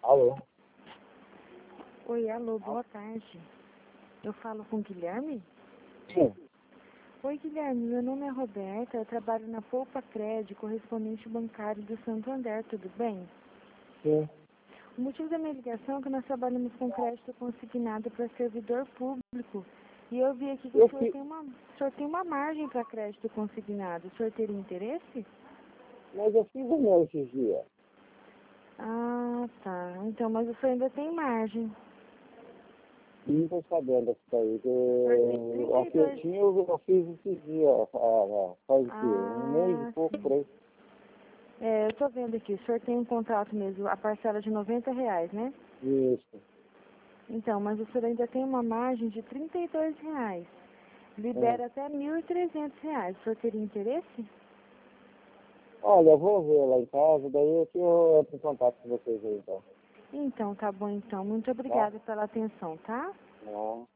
Alô? Oi, alô, boa tarde. Eu falo com o Guilherme? Sim. Oi, Guilherme, meu nome é Roberta, eu trabalho na Poupa Crédito, correspondente bancário do Santander, tudo bem? Sim. O motivo da minha ligação é que nós trabalhamos com crédito consignado para servidor público. E eu vi aqui que o senhor tem uma margem para crédito consignado. O senhor teria interesse? Mas eu fiz o meu esses dias. Ah, tá. Então, mas o senhor ainda tem margem. Não estou sabendo disso aí. O A senhor tem que eu 32... tinha, eu fiz esses dias. Faz o quê? Um mês e Ah, pouco por sim. aí. É, eu tô vendo aqui, o senhor tem um contrato mesmo, a parcela de R$ 90, né? Isso. Então, mas o senhor ainda tem uma margem de R$ 32. É. Libera até R$ 1.300. O senhor teria interesse? Olha, eu vou ver lá em casa, daí eu entro em contato com vocês aí, então. Então, tá bom então. Muito Tá? obrigada pela atenção, tá? Não.